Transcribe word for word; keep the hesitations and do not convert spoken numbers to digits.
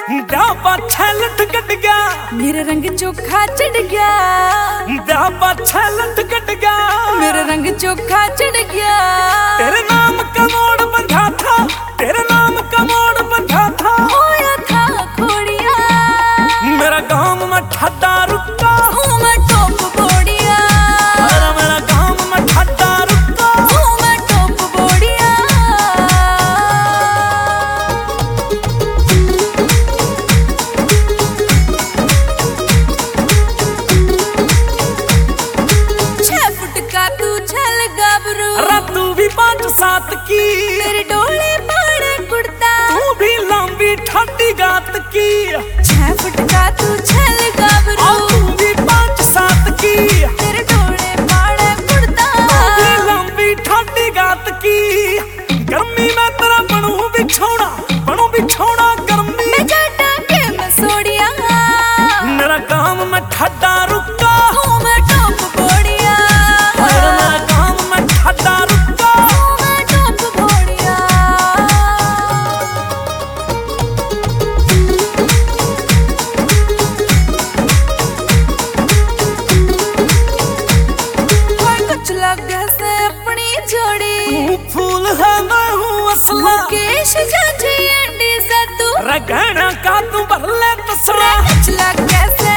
ब्याह पाछे लठ कट गया, मेरा रंग चोखा चढ़ गया। ब्याह पाछे लठ कट गया, मेरा रंग चोखा चढ़ गया। तेरे नाम का मोड़ बंधा था, तेरे नाम का मोड़ बंधा था। होया था खोड़िया, मेरा गांव में ठड्डा रुका, हूँ मैं टॉप बोड़िया। मेरा मेरा गांव में ठड्डा रुका, हूँ मैं टॉप बोड़िया। छह फुट का तू छल गाबरू, अरे तू भी पाँच सात की, तेरे डोले पाड़े कुर्ता। तू भी लंबी ठड्डी गात की। छह फुट का तू छल गाबरू, और तू भी पाँच सात की, तेरे डोले पाड़े कुर्ता। तू भी लंबी ठड्डी गात की। गर्मी में तेरा बनू बिछौना, बनू बिछौना गर्मी। मैं जाटा के मसोड़िया, मेरा काम में ठड्डा रुका, हूँ मैं टॉप बोड़िया। मेरा मेरा काम में ठड्डा रुका। हूँ मैं टॉप बोड़िया। कोई कुछ लगे से अपनी जोड़ी, तू फूल है मैं हूँ असला, मुकेश जाजी एंडी से तू। रगड़ा का तू भरले तसला। कुछ लगे से